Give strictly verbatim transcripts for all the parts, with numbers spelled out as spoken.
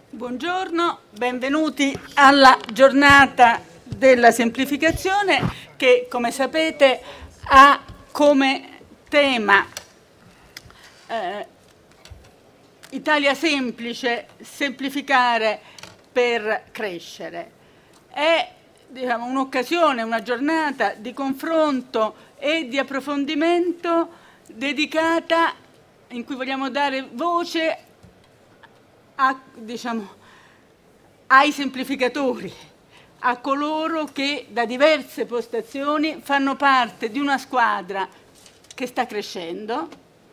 Buongiorno, benvenuti alla giornata della semplificazione che, come sapete, ha come tema eh, Italia semplice, semplificare per crescere. È diciamo, un'occasione, una giornata di confronto e di approfondimento dedicata, in cui vogliamo dare voce a, diciamo, ai semplificatori, a coloro che da diverse postazioni fanno parte di una squadra che sta crescendo,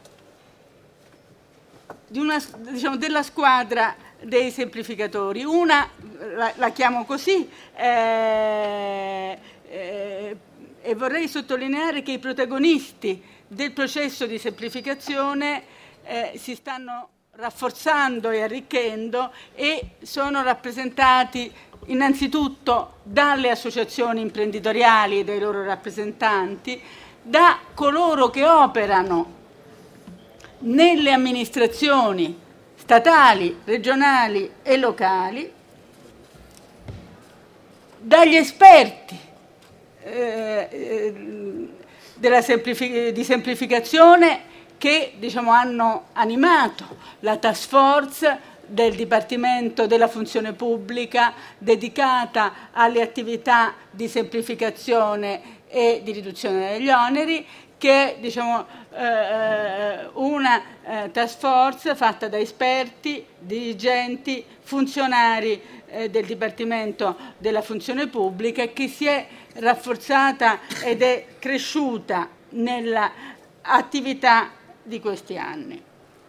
di una, diciamo, della squadra dei semplificatori. Una, la, la chiamo così, eh, eh, e vorrei sottolineare che i protagonisti del processo di semplificazione eh, si stanno rafforzando e arricchendo e sono rappresentati innanzitutto dalle associazioni imprenditoriali e dai loro rappresentanti, da coloro che operano nelle amministrazioni statali, regionali e locali, dagli esperti eh, della semplific- di semplificazione che diciamo, hanno animato la task force del Dipartimento della Funzione Pubblica dedicata alle attività di semplificazione e di riduzione degli oneri, che è diciamo, eh, una eh, task force fatta da esperti, dirigenti, funzionari eh, del Dipartimento della Funzione Pubblica, che si è rafforzata ed è cresciuta nell'attività di questi anni.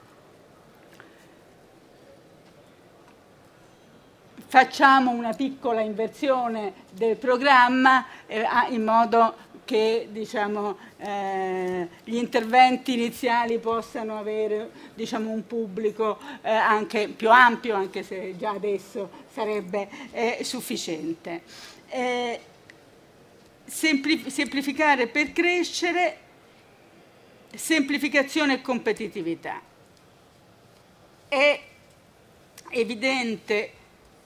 Facciamo una piccola inversione del programma eh, in modo che diciamo, eh, gli interventi iniziali possano avere diciamo, un pubblico eh, anche più ampio, anche se già adesso sarebbe eh, sufficiente. Eh, semplif- semplificare per crescere, semplificazione e competitività. È evidente,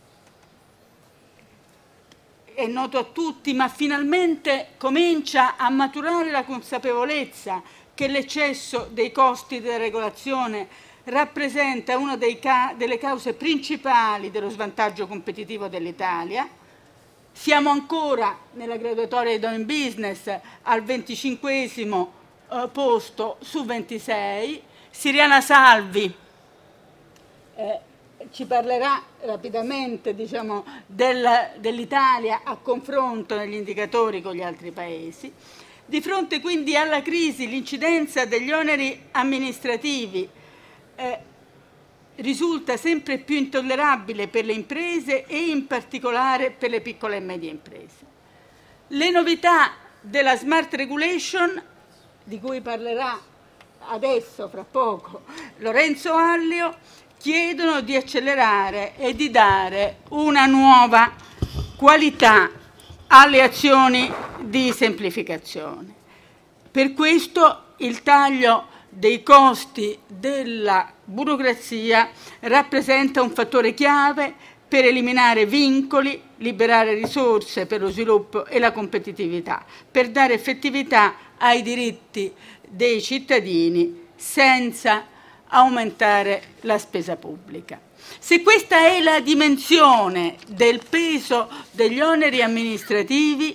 è noto a tutti, ma finalmente comincia a maturare la consapevolezza che l'eccesso dei costi della regolazione rappresenta una dei ca- delle cause principali dello svantaggio competitivo dell'Italia. Siamo ancora nella graduatoria di Doing Business al venticinquesimo eh, posto su ventisei. Siriana Salvi eh, ci parlerà rapidamente diciamo, del, dell'Italia a confronto negli indicatori con gli altri paesi. Di fronte quindi alla crisi, l'incidenza degli oneri amministrativi eh, risulta sempre più intollerabile per le imprese e in particolare per le piccole e medie imprese. Le novità della Smart Regulation, di cui parlerà adesso, fra poco, Lorenzo Allio, chiedono di accelerare e di dare una nuova qualità alle azioni di semplificazione. Per questo il taglio dei costi della burocrazia rappresenta un fattore chiave per eliminare vincoli, liberare risorse per lo sviluppo e la competitività, per dare effettività ai diritti dei cittadini senza aumentare la spesa pubblica. Se questa è la dimensione del peso degli oneri amministrativi,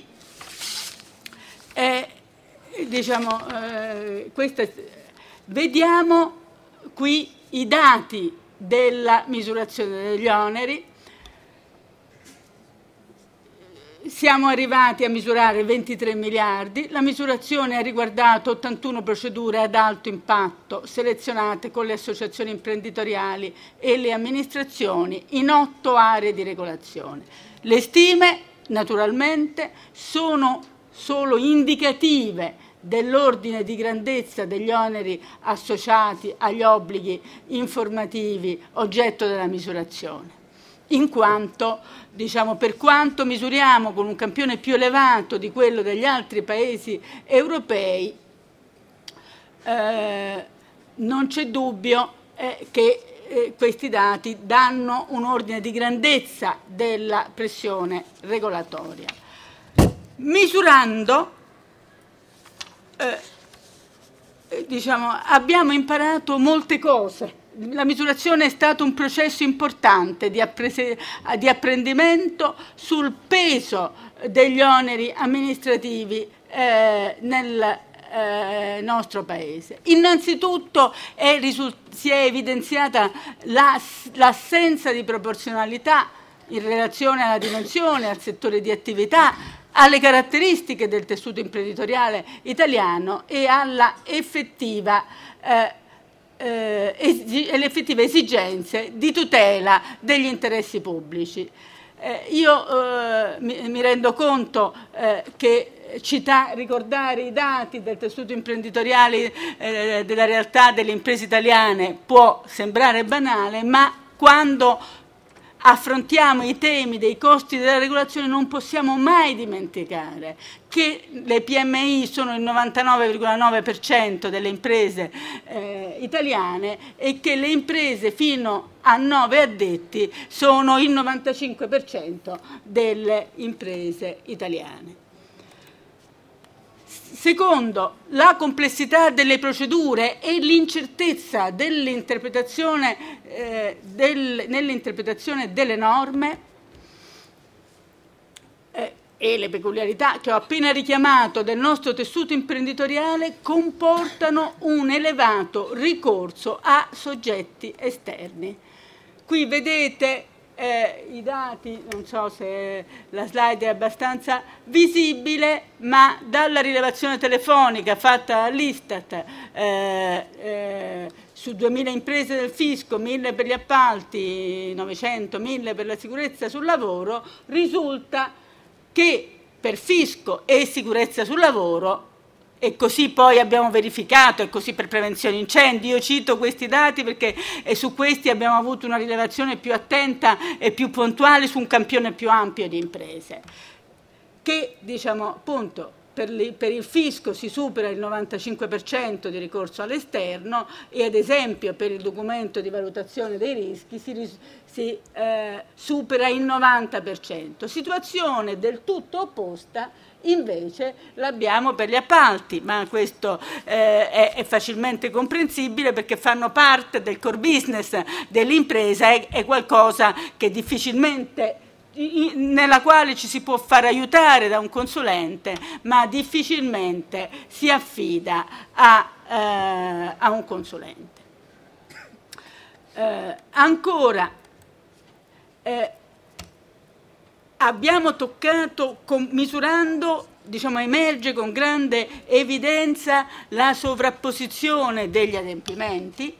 eh, diciamo, eh, questa, vediamo qui i dati della misurazione degli oneri. Siamo arrivati a misurare ventitré miliardi, la misurazione ha riguardato ottantuno procedure ad alto impatto selezionate con le associazioni imprenditoriali e le amministrazioni in otto aree di regolazione. Le stime, naturalmente, sono solo indicative dell'ordine di grandezza degli oneri associati agli obblighi informativi oggetto della misurazione, in quanto, diciamo, per quanto misuriamo con un campione più elevato di quello degli altri paesi europei, eh, non c'è dubbio eh, che eh, questi dati danno un ordine di grandezza della pressione regolatoria. Misurando, eh, diciamo, abbiamo imparato molte cose. La misurazione è stato un processo importante di, di apprendimento sul peso degli oneri amministrativi eh, nel eh, nostro Paese. Innanzitutto è si è evidenziata l'assenza di proporzionalità in relazione alla dimensione, al settore di attività, alle caratteristiche del tessuto imprenditoriale italiano e alla effettiva eh, Eh, esi- le effettive esigenze di tutela degli interessi pubblici. Eh, io eh, mi, mi rendo conto eh, che citare, ricordare i dati del tessuto imprenditoriale eh, della realtà delle imprese italiane può sembrare banale, ma quando affrontiamo i temi dei costi della regolazione non possiamo mai dimenticare che le P M I sono il novantanove virgola nove per cento delle imprese eh, italiane e che le imprese fino a nove addetti sono il novantacinque per cento delle imprese italiane. Secondo, la complessità delle procedure e l'incertezza dell'interpretazione eh, del, nell'interpretazione delle norme eh, e le peculiarità che ho appena richiamato del nostro tessuto imprenditoriale comportano un elevato ricorso a soggetti esterni. Qui vedete Eh, i dati, non so se la slide è abbastanza visibile, ma dalla rilevazione telefonica fatta all'Istat eh, eh, su duemila imprese del fisco, mille per gli appalti, novecento, mille per la sicurezza sul lavoro, risulta che per fisco e sicurezza sul lavoro, e così poi abbiamo verificato, e così per prevenzione incendi, io cito questi dati perché e su questi abbiamo avuto una rilevazione più attenta e più puntuale su un campione più ampio di imprese, che diciamo appunto per, li, per il fisco si supera il novantacinque per cento di ricorso all'esterno e ad esempio per il documento di valutazione dei rischi si, si eh, supera il novanta per cento, situazione del tutto opposta invece l'abbiamo per gli appalti, ma questo eh, è, è facilmente comprensibile perché fanno parte del core business dell'impresa, è, è qualcosa che difficilmente nella quale ci si può far aiutare da un consulente, ma difficilmente si affida a, eh, a un consulente. Eh, ancora, eh, abbiamo toccato, con, misurando, diciamo, emerge con grande evidenza la sovrapposizione degli adempimenti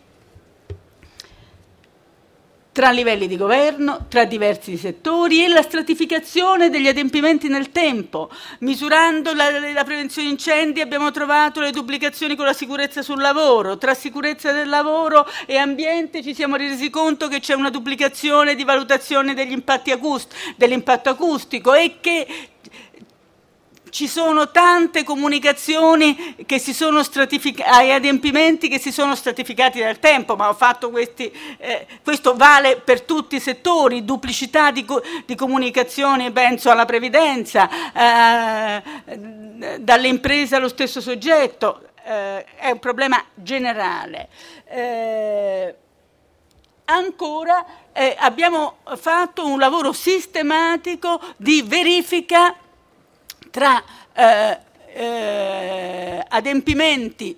tra livelli di governo, tra diversi settori e la stratificazione degli adempimenti nel tempo. Misurando la, la prevenzione incendi abbiamo trovato le duplicazioni con la sicurezza sul lavoro, tra sicurezza del lavoro e ambiente ci siamo resi conto che c'è una duplicazione di valutazione degli impatti acust- dell'impatto acustico e che ci sono tante comunicazioni che si sono stratificati, adempimenti che si sono stratificati nel tempo, ma ho fatto questi, eh, questo vale per tutti i settori, duplicità di, co- di comunicazioni, penso alla previdenza, eh, dalle imprese allo stesso soggetto, eh, è un problema generale. Eh, ancora eh, abbiamo fatto un lavoro sistematico di verifica tra eh, eh, adempimenti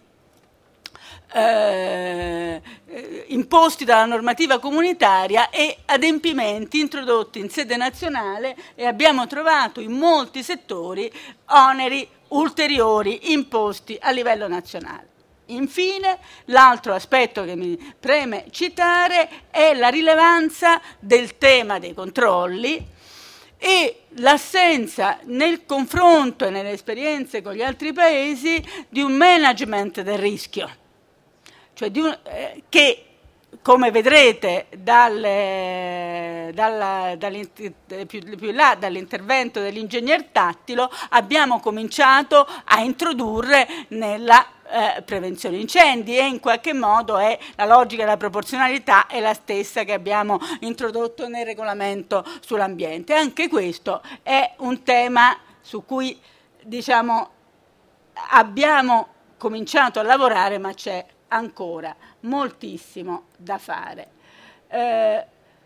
eh, imposti dalla normativa comunitaria e adempimenti introdotti in sede nazionale e abbiamo trovato in molti settori oneri ulteriori imposti a livello nazionale. Infine, l'altro aspetto che mi preme citare è la rilevanza del tema dei controlli e l'assenza nel confronto e nelle esperienze con gli altri paesi di un management del rischio, cioè di un, eh, che, come vedrete dalle, dalla, più, più là, dall'intervento dell'ingegner Tattilo, abbiamo cominciato a introdurre nella eh, prevenzione incendi, e in qualche modo è la logica della proporzionalità è la stessa che abbiamo introdotto nel regolamento sull'ambiente. Anche questo è un tema su cui, diciamo, abbiamo cominciato a lavorare, ma c'è ancora moltissimo da fare. Eh,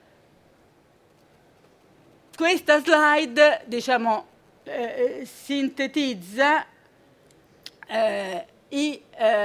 questa slide, diciamo, eh, sintetizza eh, i,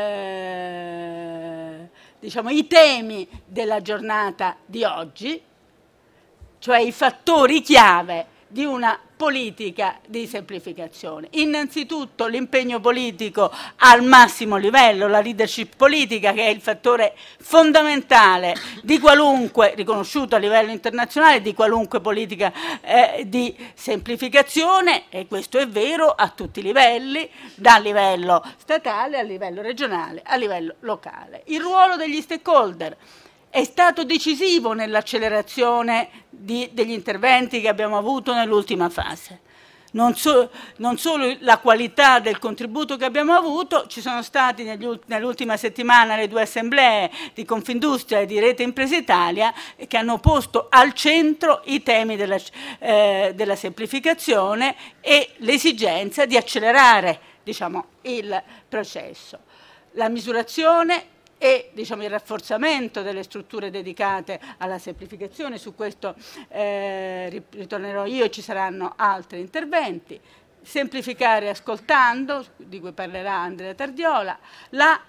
eh, diciamo, i temi della giornata di oggi, cioè i fattori chiave di una politica di semplificazione. Innanzitutto l'impegno politico al massimo livello, la leadership politica, che è il fattore fondamentale di qualunque, riconosciuto a livello internazionale, di qualunque politica eh, di semplificazione, e questo è vero a tutti i livelli, dal livello statale a livello regionale, a livello locale. Il ruolo degli stakeholder è stato decisivo nell'accelerazione di, degli interventi che abbiamo avuto nell'ultima fase. Non, so, non solo la qualità del contributo che abbiamo avuto, ci sono stati negli, nell'ultima settimana le due assemblee di Confindustria e di Rete Imprese Italia che hanno posto al centro i temi della, eh, della semplificazione e l'esigenza di accelerare, diciamo, il processo. La misurazione e, diciamo, il rafforzamento delle strutture dedicate alla semplificazione, su questo eh, ritornerò io e ci saranno altri interventi. Semplificare ascoltando, di cui parlerà Andrea Tardiola, la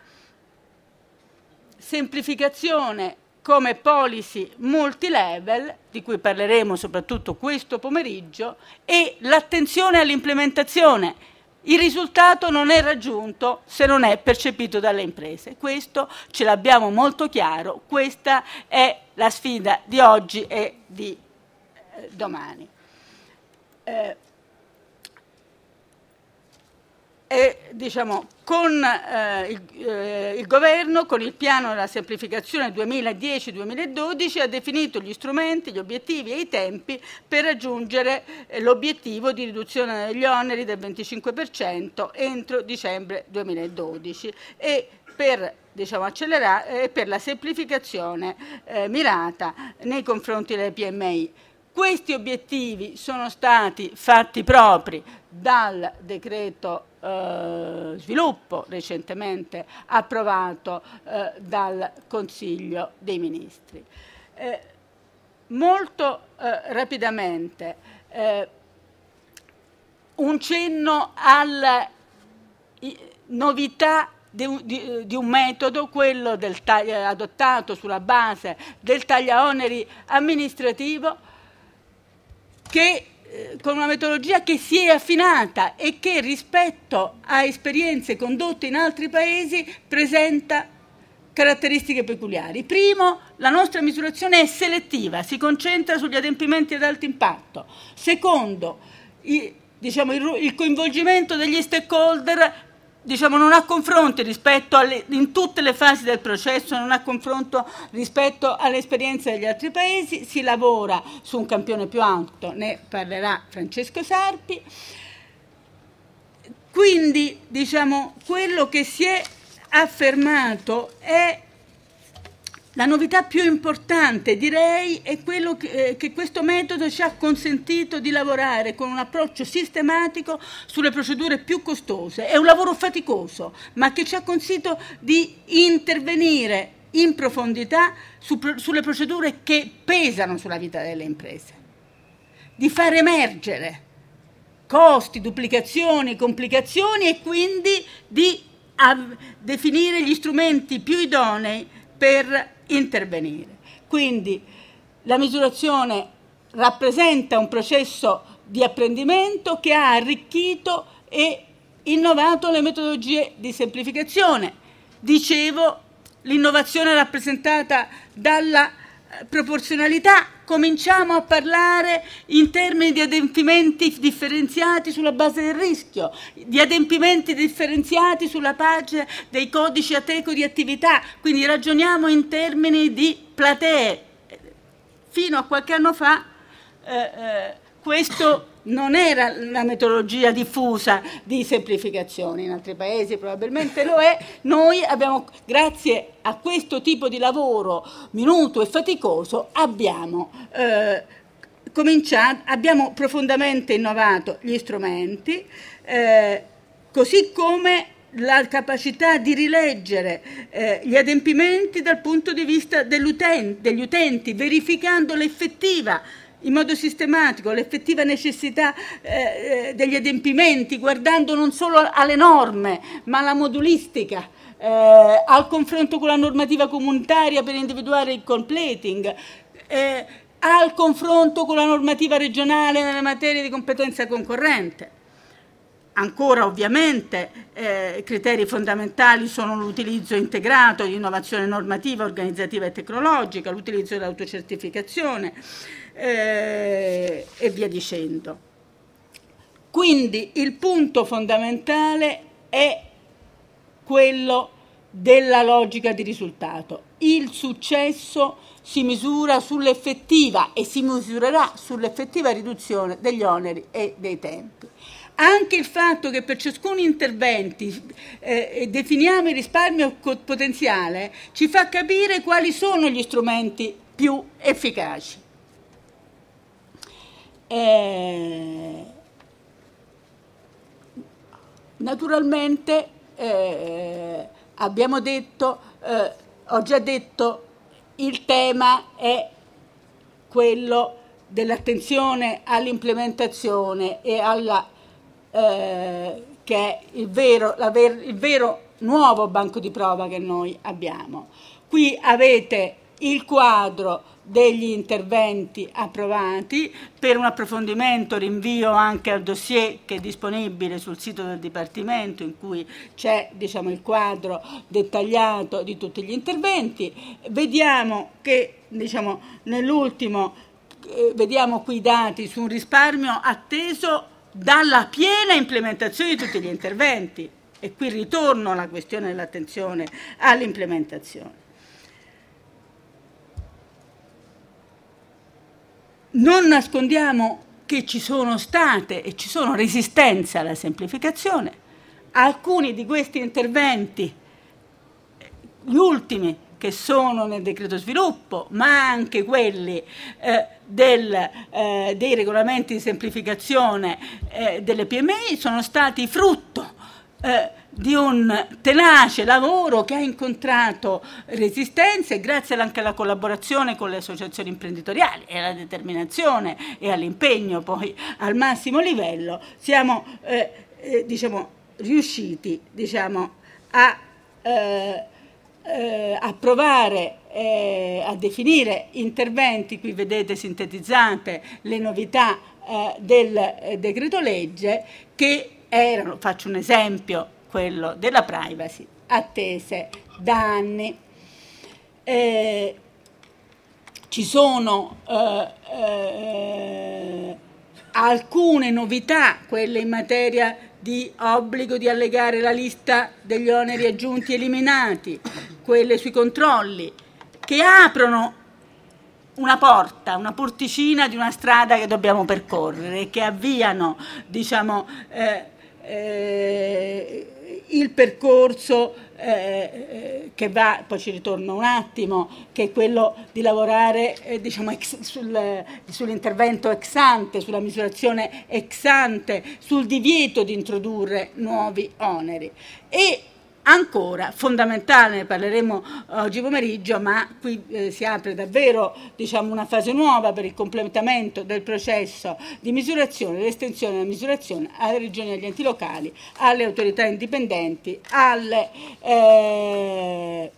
semplificazione come policy multilevel, di cui parleremo soprattutto questo pomeriggio, e l'attenzione all'implementazione. Il risultato non è raggiunto se non è percepito dalle imprese. Questo ce l'abbiamo molto chiaro, questa è la sfida di oggi e di eh, domani. Eh, e, diciamo, con eh, il, eh, il governo, con il piano della semplificazione duemiladieci duemiladodici, ha definito gli strumenti, gli obiettivi e i tempi per raggiungere eh, l'obiettivo di riduzione degli oneri del venticinque per cento entro dicembre duemiladodici e per, diciamo, accelerare eh, per la semplificazione eh, mirata nei confronti delle P M I. Questi obiettivi sono stati fatti propri dal decreto eh, sviluppo recentemente approvato eh, dal Consiglio dei Ministri. Eh, molto eh, rapidamente eh, un cenno alla novità di un, di, di un metodo, quello del taglia, adottato sulla base del tagliaoneri amministrativo, che eh, con una metodologia che si è affinata e che rispetto a esperienze condotte in altri paesi presenta caratteristiche peculiari. Primo, la nostra misurazione è selettiva, si concentra sugli adempimenti ad alto impatto. Secondo, i, diciamo, il, il coinvolgimento degli stakeholder, diciamo, non ha confronti rispetto alle, in tutte le fasi del processo, non ha confronto rispetto alle esperienze degli altri paesi, si lavora su un campione più alto, ne parlerà Francesco Sarpi. Quindi, diciamo, quello che si è affermato è la novità più importante, direi, è quello che, eh, che questo metodo ci ha consentito di lavorare con un approccio sistematico sulle procedure più costose. È un lavoro faticoso, ma che ci ha consentito di intervenire in profondità su, sulle procedure che pesano sulla vita delle imprese, di far emergere costi, duplicazioni, complicazioni e quindi di a, definire gli strumenti più idonei per intervenire. Quindi la misurazione rappresenta un processo di apprendimento che ha arricchito e innovato le metodologie di semplificazione. Dicevo, l'innovazione rappresentata dalla proporzionalità. Cominciamo a parlare in termini di adempimenti differenziati sulla base del rischio, di adempimenti differenziati sulla base dei codici Ateco di attività, quindi ragioniamo in termini di platee. Fino a qualche anno fa eh, eh, questo non era la metodologia diffusa di semplificazione, in altri paesi probabilmente lo è. Noi abbiamo, grazie a questo tipo di lavoro minuto e faticoso, abbiamo eh, cominciato, abbiamo profondamente innovato gli strumenti, eh, così come la capacità di rileggere eh, gli adempimenti dal punto di vista dell'utente, degli utenti, verificando l'effettiva, in modo sistematico, l'effettiva necessità eh, degli adempimenti, guardando non solo alle norme, ma alla modulistica, eh, al confronto con la normativa comunitaria per individuare il completing, eh, al confronto con la normativa regionale nelle materie di competenza concorrente. Ancora ovviamente eh, criteri fondamentali sono l'utilizzo integrato di innovazione normativa, organizzativa e tecnologica, l'utilizzo dell'autocertificazione eh, e via dicendo. Quindi il punto fondamentale è quello della logica di risultato. Il successo si misura sull'effettiva e si misurerà sull'effettiva riduzione degli oneri e dei tempi. Anche il fatto che per ciascun intervento eh, definiamo il risparmio potenziale ci fa capire quali sono gli strumenti più efficaci. Eh, naturalmente eh, abbiamo detto, eh, ho già detto, il tema è quello dell'attenzione all'implementazione e alla Eh, che è il vero, la ver, il vero nuovo banco di prova che noi abbiamo. Qui avete il quadro degli interventi approvati. Per un approfondimento rinvio anche al dossier che è disponibile sul sito del Dipartimento, in cui c'è, diciamo, il quadro dettagliato di tutti gli interventi. Vediamo che, diciamo, nell'ultimo eh, vediamo qui i dati su un risparmio atteso dalla piena implementazione di tutti gli interventi, e qui ritorno alla questione dell'attenzione all'implementazione. Non nascondiamo che ci sono state e ci sono resistenze alla semplificazione. Alcuni di questi interventi, gli ultimi che sono nel decreto sviluppo, ma anche quelli eh, del, eh, dei regolamenti di semplificazione eh, delle P M I, sono stati frutto eh, di un tenace lavoro che ha incontrato resistenze, e grazie anche alla collaborazione con le associazioni imprenditoriali e alla determinazione e all'impegno poi al massimo livello, siamo eh, eh, diciamo, riusciti diciamo, a eh, Eh, a provare eh, a definire interventi. Qui vedete sintetizzate le novità eh, del eh, decreto legge, che erano, faccio un esempio, quello della privacy, attese da anni. Eh, ci sono eh, eh, alcune novità, quelle in materia di obbligo di allegare la lista degli oneri aggiunti eliminati, quelle sui controlli, che aprono una porta, una porticina di una strada che dobbiamo percorrere, che avviano, diciamo, eh, eh, il percorso eh, che va, poi ci ritorno un attimo, che è quello di lavorare eh, diciamo, ex, sul, sull'intervento ex ante, sulla misurazione ex ante, sul divieto di introdurre nuovi oneri. E ancora fondamentale, ne parleremo oggi pomeriggio, ma qui eh, si apre davvero, diciamo, una fase nuova per il completamento del processo di misurazione, l'estensione della misurazione alle regioni e agli enti locali, alle autorità indipendenti, alle eh,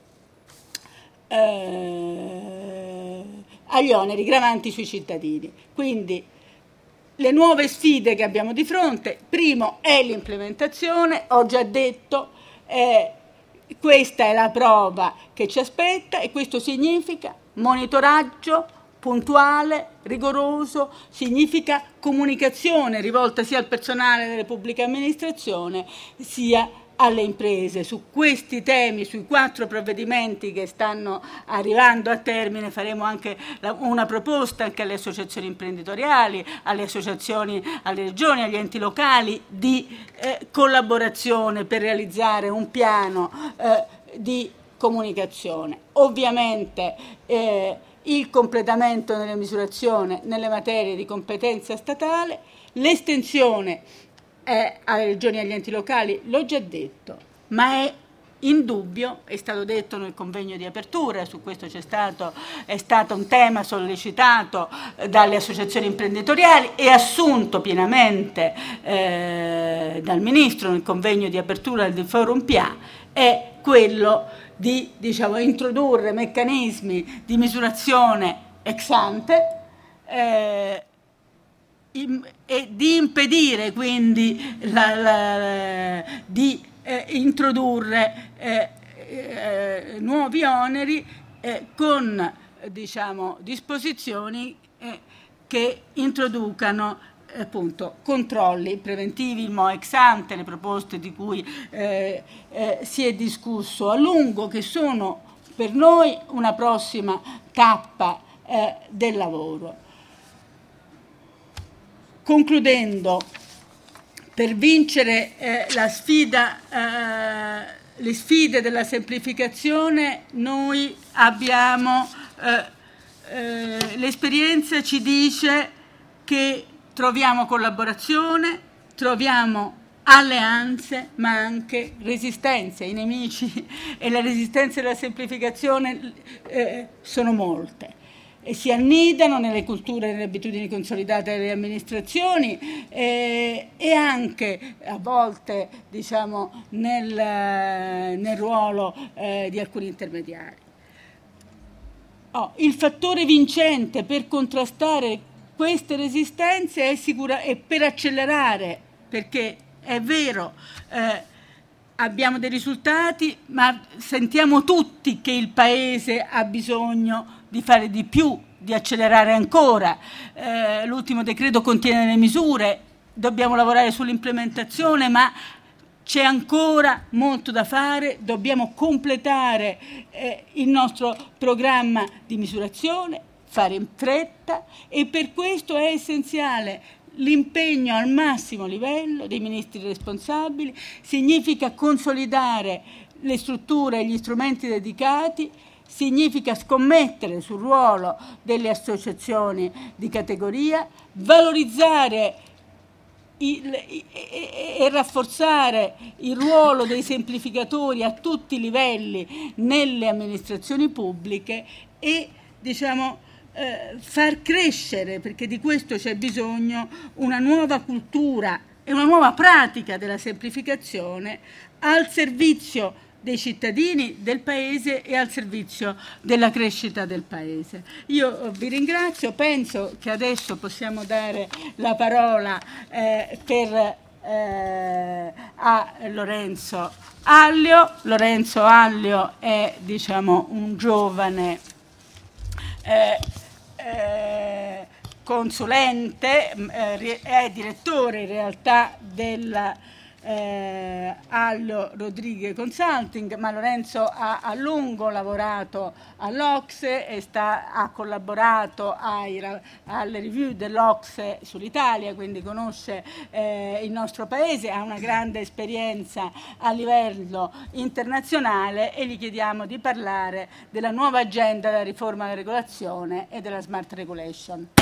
eh, agli oneri gravanti sui cittadini. Quindi le nuove sfide che abbiamo di fronte: primo è l'implementazione, ho già detto. Eh, questa è la prova che ci aspetta, e questo significa monitoraggio puntuale, rigoroso, significa comunicazione rivolta sia al personale delle pubbliche amministrazioni sia alle imprese. Su questi temi, sui quattro provvedimenti che stanno arrivando a termine, faremo anche una proposta anche alle associazioni imprenditoriali, alle associazioni, alle regioni, agli enti locali di eh, collaborazione per realizzare un piano eh, di comunicazione. Ovviamente eh, il completamento della misurazione nelle materie di competenza statale, l'estensione eh, alle regioni e agli enti locali, l'ho già detto, ma è indubbio, è stato detto nel convegno di apertura, su questo c'è stato, è stato un tema sollecitato dalle associazioni imprenditoriali e assunto pienamente eh, dal Ministro nel convegno di apertura del Forum P A, è quello di diciamo, introdurre meccanismi di misurazione ex ante eh, in, e di impedire quindi la, la, di eh, introdurre eh, eh, nuovi oneri eh, con diciamo, disposizioni eh, che introducano appunto controlli preventivi, il M O ex ante, le proposte di cui eh, eh, si è discusso a lungo, che sono per noi una prossima tappa eh, del lavoro. Concludendo, per vincere eh, la sfida, eh, le sfide della semplificazione, noi abbiamo eh, eh, l'esperienza ci dice che troviamo collaborazione, troviamo alleanze, ma anche resistenze. I nemici e le resistenze della semplificazione eh, sono molte e si annidano nelle culture e nelle abitudini consolidate delle amministrazioni eh, e anche a volte diciamo, nel, nel ruolo eh, di alcuni intermediari. Oh, il fattore vincente per contrastare queste resistenze è sicura e per accelerare, perché è vero, eh, abbiamo dei risultati, ma sentiamo tutti che il Paese ha bisogno di fare di più, di accelerare ancora. Eh, l'ultimo decreto contiene le misure, dobbiamo lavorare sull'implementazione, ma c'è ancora molto da fare, dobbiamo completare eh, il nostro programma di misurazione, fare in fretta e per questo è essenziale l'impegno al massimo livello dei ministri responsabili, significa consolidare le strutture e gli strumenti dedicati, significa scommettere sul ruolo delle associazioni di categoria, valorizzare il, e, e, e rafforzare il ruolo dei semplificatori a tutti i livelli nelle amministrazioni pubbliche e diciamo Eh, far crescere, perché di questo c'è bisogno, una nuova cultura e una nuova pratica della semplificazione al servizio dei cittadini del Paese e al servizio della crescita del Paese. Io vi ringrazio, penso che adesso possiamo dare la parola eh, per, eh, a Lorenzo Allio. Lorenzo Allio è diciamo, un giovane Eh, eh, consulente, eh, è direttore in realtà del eh, Allio Rodriguez Consulting, ma Lorenzo ha a lungo lavorato all'O C S E e sta, ha collaborato ai, alle review dell'O C S E sull'Italia, quindi conosce eh, il nostro Paese, ha una grande esperienza a livello internazionale e gli chiediamo di parlare della nuova agenda della riforma della regolazione e della smart regulation.